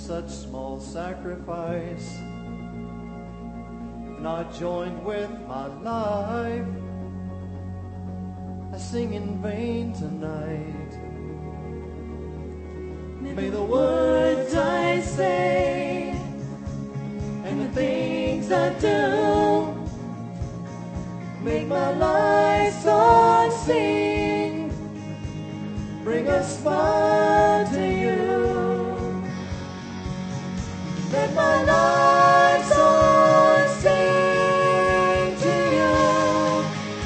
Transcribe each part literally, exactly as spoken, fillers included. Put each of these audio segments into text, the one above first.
such small sacrifice. If not joined with my life, I sing in vain tonight. May the words I say and the things I do make my life song sing, bring a smile to you. Let my life song sing to you.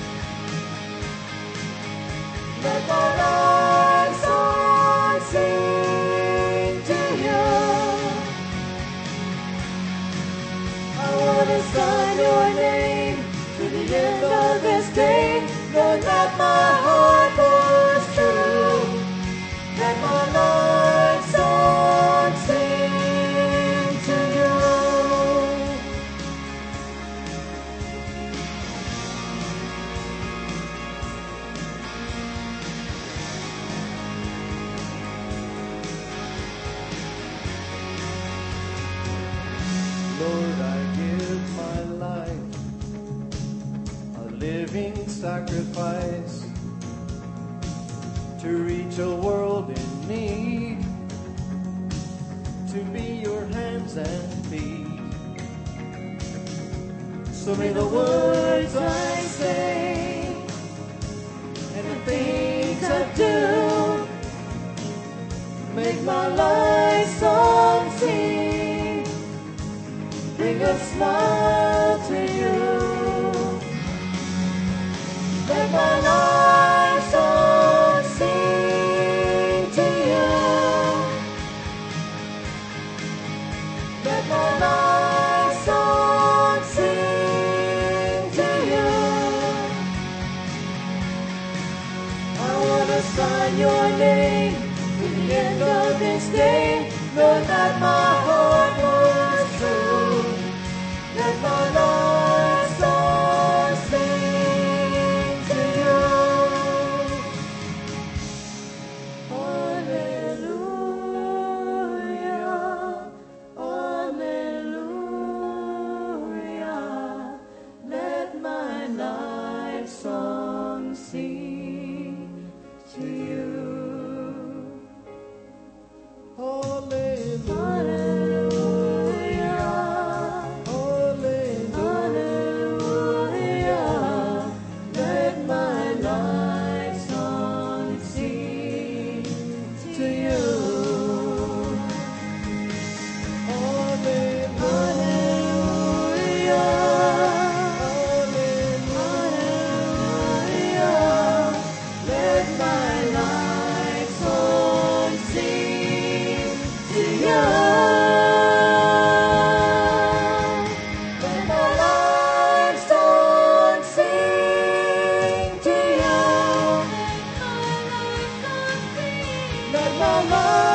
Let my life song sing to you. I want to sign your name to the end of this day. Lord, let my heart was true. Let my life song sing to you. Lord, I give my life, a living sacrifice, to reach a world in need, to be your hands and feet. So may the words I say and the things I do make my life song sing, bring a smile to you. Let my life song sing to you. Let my life song sing to you. I want to sign your name to the end of this day. Lord, that my heart was true. Let my life song sing to you. Hallelujah, hallelujah. Let my life song sing to you. Hallelujah. Let my life